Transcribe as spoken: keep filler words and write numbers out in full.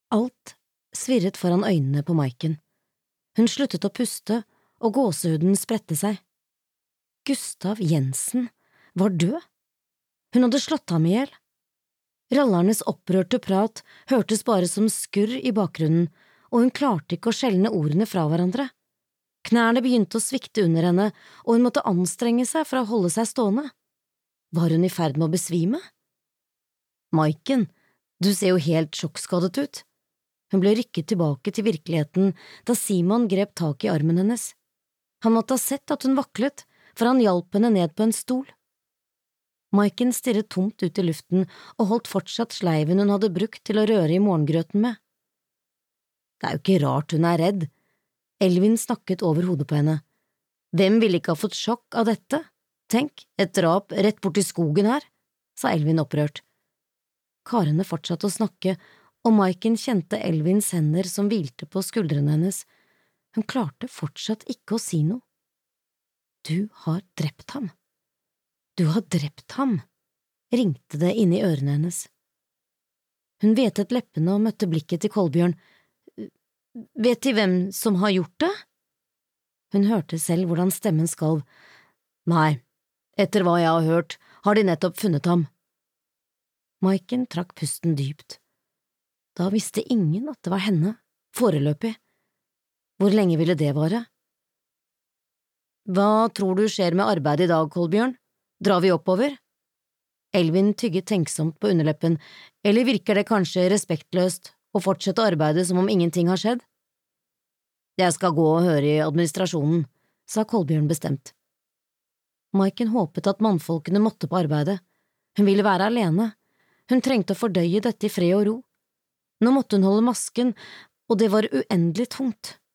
Alt svirret foran øynene på Maiken. Hun sluttet å puste, og gåsehuden spredte seg. Gustav Jensen var død. Hun hadde slått ham ihjel. Rallarnes opprørte prat hørtes bare som skurr i bakgrunnen, og hun klarte ikke å skjelne ordene fra hverandre. Knærne begynte å svikte under henne, og hun måtte anstrenge seg for å holde seg stående. Var hun i ferd med å besvime? Maiken, du ser jo helt sjokkskadet ut. Hun ble rykket tilbake til virkeligheten da Simon grep tak i armen hennes. Han måtte ha sett at hun vaklet, for han hjalp henne ned på en stol. Maiken stirret tomt ut i luften og holdt fortsatt sleiven hun hadde brukt til å røre i morgengrøten med. Det er jo ikke rart hun er redd. Elvin snakket over hodet på henne. Hvem ville ikke ha fått sjokk av dette? Tenk, et drap rett borti skogen her, sa Elvin opprørt. Karene fortsatte å snakke, og Maiken kjente Elvins hender som hvilte på skuldrene hennes. Hun klarte fortsatt ikke å si noe. Du har drept ham. Du har drept ham, ringte det inni ørene hennes. Hun vetet leppene og møtte blikket til Kolbjørn. Vet De hvem som har gjort det? Hun hørte selv hvordan stemmen skalv. Nei, etter hva jeg har hørt, har de nettopp funnet ham. Maiken trakk pusten dypt. Da visste ingen at det var henne, foreløpig. Hvor lenge ville det vare? Hva tror du skjer med arbeidet i dag, Kolbjørn? Drar vi oppover? Elvin tygget tenksomt på underleppen, eller virker det kanskje respektløst å fortsette arbeidet som om ingenting har skjedd? Jeg skal gå og høre i administrasjonen, sa Kolbjørn bestemt. Maiken håpet at mannfolkene måtte på arbeidet. Hun ville være alene. Hun trengte å fordøye dette i fred og ro. Nå måtte hun holde masken, og det var uendelig tungt.